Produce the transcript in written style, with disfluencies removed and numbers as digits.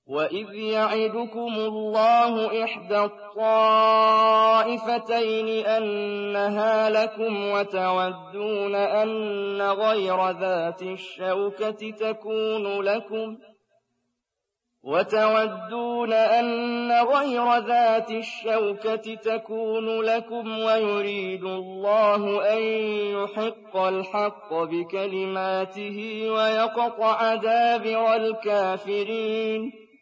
وَإِذْ يَعِدُكُمُ اللَّهُ إِحْدَى الطَّائِفَتَيْنِ أَنَّهَا لَكُمْ وَتَوَدُّونَ أَنَّ غَيْرَ ذَاتِ الشَّوْكَةِ تَكُونُ لَكُمْ وَيُرِيدُ اللَّهُ أَن يُحِقَّ الْحَقَّ بِكَلِمَاتِهِ وَيَقْطَعَ دَابِرَ الْكَافِرِينَ